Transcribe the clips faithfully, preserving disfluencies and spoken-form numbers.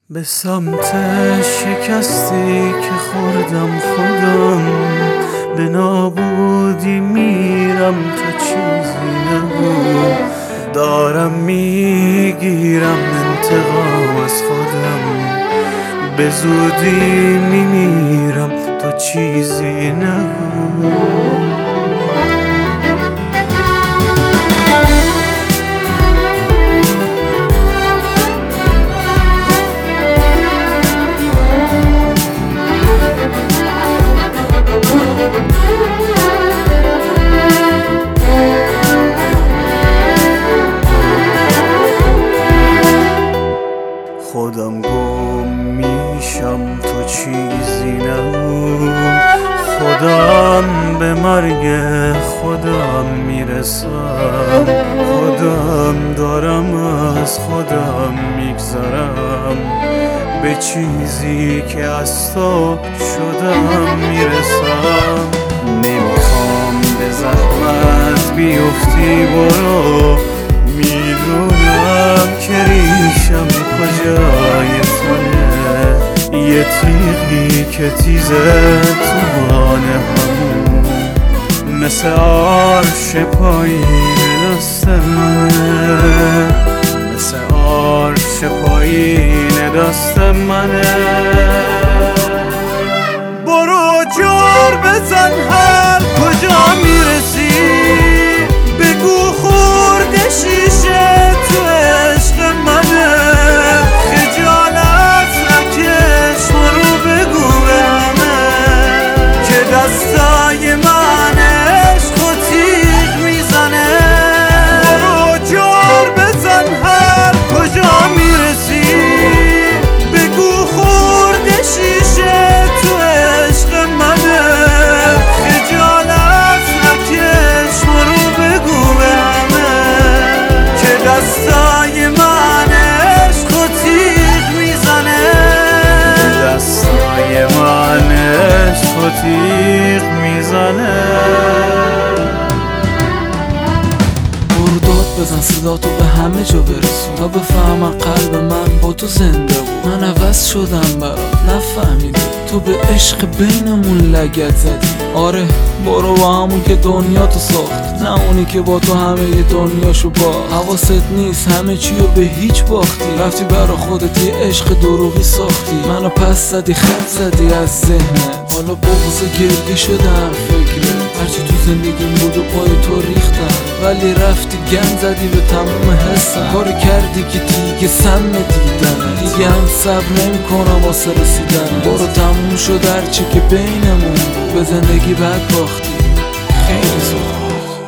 به سمت شکستی که خوردم خودم به نابودی میرم تا چیزی نبود. دارم میگیرم انتقام از خودم، به زودی میمیرم تا چیزی نبود. خودم گم میشم تو چیزی نبود. خودم به مرگ خودم میرسم، خودم دارم از خودم میگذرم، به چیزی که از تو شدم میرسم. نمیخوام به زحمت بیفتی برو، میدونم که ریشم کجای تنه، یه تیغی که تیزه تو بانه همون، مثل آرش پایین دست منه، مثل آرش پایین دست منه. برو جار بزن هر کجا میرسی، بگو خورده شیشه تو عشق منه، خجالت نکش برو بگو به همه که دستای من عشق و تیغ میزنه. برو جار بزن هر کجا میرسی، بگو خورده شیشه تو عشق منه، خجالت نکش برو بگو به همه که دستای من عشق و تیغ میزنه، دستای من عشق و تیغ میزنه. برو داد بزن صدا تو به همه جا برسون، تا بفهمم قلب من با تو زنده بود. من عوض شدم برات نفهمیدی، تو به عشق بینمون لگت زدی. آره برو با همون که دنیا تو ساخت، نه اونی که با تو همه ی دنیاشو باخت. حواست نیست همه چی رو به هیچ باختی، رفتی برا خودت یه عشق دروغی ساختی. منو پس زدی خط زدی از ذهنت، حالا بغض گردی شدم فکرت. هرچی تو زندگیم بود و پای تو ریختم، ولی رفتی گند زدی به تموم حسم. کاری کردی که دیگه سم دیدن، دیگه هم صبر نمی کنم واسه رسیدن. برو تموم شد هرچی که بینمون بود، به زندگی بد باختی خیلی زود.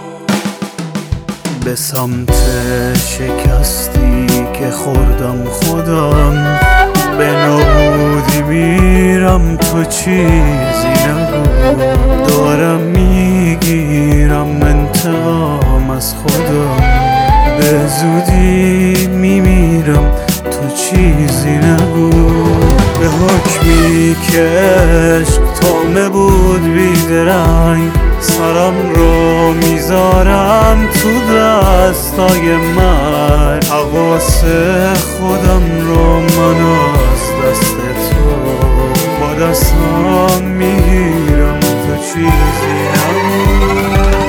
به سمت شکستی که خوردم خودم به نابودی میرم تو چیزی نبود. دارم میگیرم انتقام از خودم، به زودی میمیرم تو چیزی نبود. به حکمی که عشق تامه بود بیدرنگ، سرم رو میذارم تو دستای من، حواس خودم رو من از دست تو با دستم میگیرم تو چیزی نبود.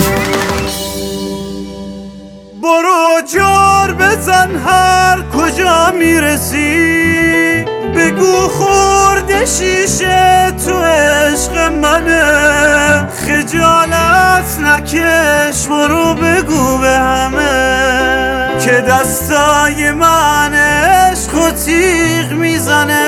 برو جار بزن هر کجا میرسی، بگو خورده شیشه تو عشق منه، خجالت نکش برو بگو به همه که دستای من عشق و تیغ میزنه.